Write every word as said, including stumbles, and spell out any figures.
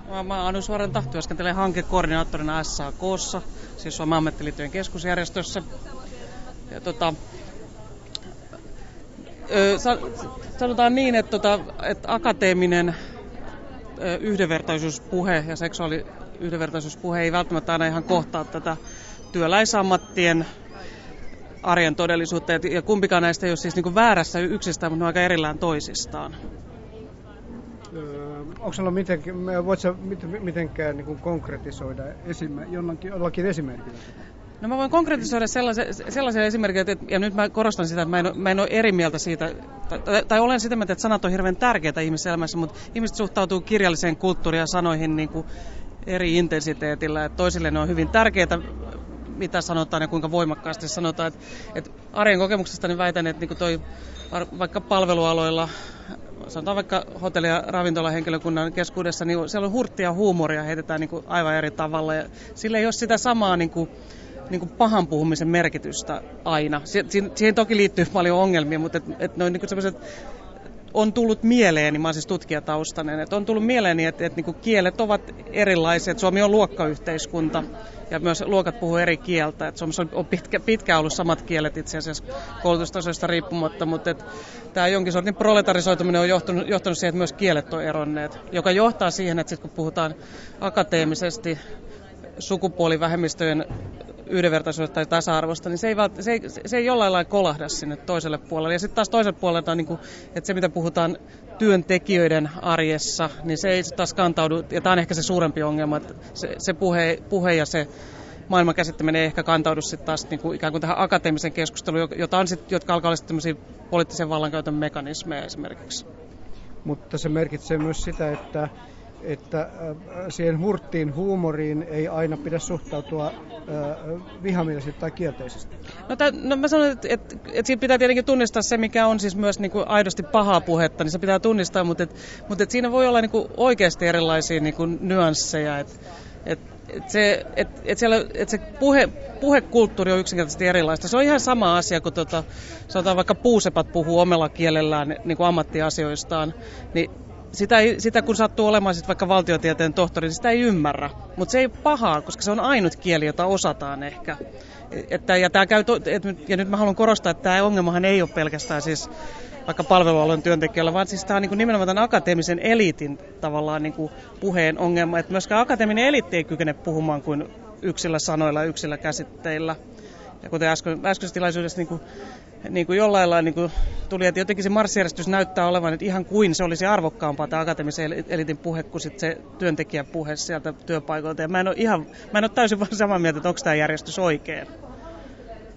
Mä, mä Anu Suoranta, työskentelen hankekoordinaattorina S A K:ssa, siis Suomen ammattiliittojen keskusjärjestössä. Ja tota, ö, sanotaan niin, että, tota, että akateeminen ö, yhdenvertaisuuspuhe ja seksuaaliyhdenvertaisuuspuhe ei välttämättä aina ihan kohtaa tätä työläisammattien arjen todellisuutta. Ja kumpikaan näistä ei ole siis niin kuin väärässä yksistään, mutta ne on aika erillään toisistaan. Onko sinulla mitenkään, voitko mitenkään niin kuin konkretisoida esime, jollakin, jollakin esimerkillä? No mä voin konkretisoida sellaisia, sellaisia esimerkkejä, että, ja nyt mä korostan sitä, että mä en, mä en ole eri mieltä siitä, tai, tai olen sitä mieltä, että sanat on hirveän tärkeitä ihmiselämässä, mutta ihmiset suhtautuu kirjalliseen kulttuuriin ja sanoihin niin kuin eri intensiteetillä, että toisille ne on hyvin tärkeitä, mitä sanotaan ja kuinka voimakkaasti sanotaan. Että, että arjen kokemuksesta niin väitän, että niin toi, vaikka palvelualoilla, sanotaan vaikka hotelli- ja ravintolahenkilökunnan keskuudessa, niin siellä on hurttia huumoria, heitetään niin kuin aivan eri tavalla. Ja sillä ei ole sitä samaa niin kuin, niin kuin pahan puhumisen merkitystä aina. Si- si- siihen toki liittyy paljon ongelmia, mutta et, et noin niin kuin sellaiset on tullut mieleeni, mä oon siis tutkijataustainen, että on tullut mieleeni, että, että niin kuin kielet ovat erilaisia. Että Suomi on luokkayhteiskunta ja myös luokat puhuu eri kieltä. Että Suomessa on pitkä, pitkään ollut samat kielet itse asiassa koulutustasoista riippumatta, mutta että tämä jonkin sortin proletarisoituminen on johtunut, johtanut siihen, että myös kielet on eronneet, joka johtaa siihen, että sit kun puhutaan akateemisesti sukupuolivähemmistöjen yhdenvertaisuudesta tai tasa-arvosta, niin se ei, vält- se ei, se ei jollain lailla kolahda sinne toiselle puolelle. Ja sitten taas toiselle puolelle on, niin kuin, että se mitä puhutaan työntekijöiden arjessa, niin se ei taas kantaudu, ja tämä on ehkä se suurempi ongelma, että se, se puhe, puhe ja se maailman käsittäminen ei ehkä kantaudu sitten taas niin kuin ikään kuin tähän akateemiseen keskusteluun, jota on sit, jotka alkaa olla tämmöisiä poliittisen vallankäytön mekanismeja esimerkiksi. Mutta se merkitsee myös sitä, että että siihen hurttiin huumoriin ei aina pidä suhtautua äh, vihamielisesti tai kielteisesti. No, täm, no mä sanon, että, että, että siinä pitää tietenkin tunnistaa se, mikä on siis myös niin kuin aidosti pahaa puhetta, niin se pitää tunnistaa, mutta, että, mutta että siinä voi olla niin kuin oikeasti erilaisia niin kuin nyansseja. Että, että, että se, että, että siellä, että se puhe, puhekulttuuri on yksinkertaisesti erilaista. Se on ihan sama asia, kun tuota, sanotaan vaikka puusepat puhuu omalla kielellään niin kuin ammattiasioistaan, niin Sitä, ei, sitä kun sattuu olemaan sit vaikka valtiotieteen tohtori, niin sitä ei ymmärrä. Mutta se ei pahaa, koska se on ainut kieli, jota osataan ehkä. Että, ja, tää käy to, et, ja nyt mä haluan korostaa, että tämä ongelmahan ei ole pelkästään siis vaikka palvelualueen työntekijöillä, vaan siis tämä on niin kuin nimenomaan tämän akateemisen eliitin tavallaan niin kuin puheen ongelma. Että myöskään akateeminen eliitti ei kykene puhumaan kuin yksillä sanoilla, yksillä käsitteillä. Ja kuten äsken, äskeisessä tilaisuudessa niin kuin, niin kuin jollain lailla niin kuin tuli, että jotenkin se marssijärjestys näyttää olevan, että ihan kuin se olisi arvokkaampaa tämä akateemisen eliitin puhe kuin sit se työntekijän puhe sieltä työpaikoilta. Ja mä en ole, ihan, mä en ole täysin vaan samaa mieltä, että onko tämä järjestys oikein.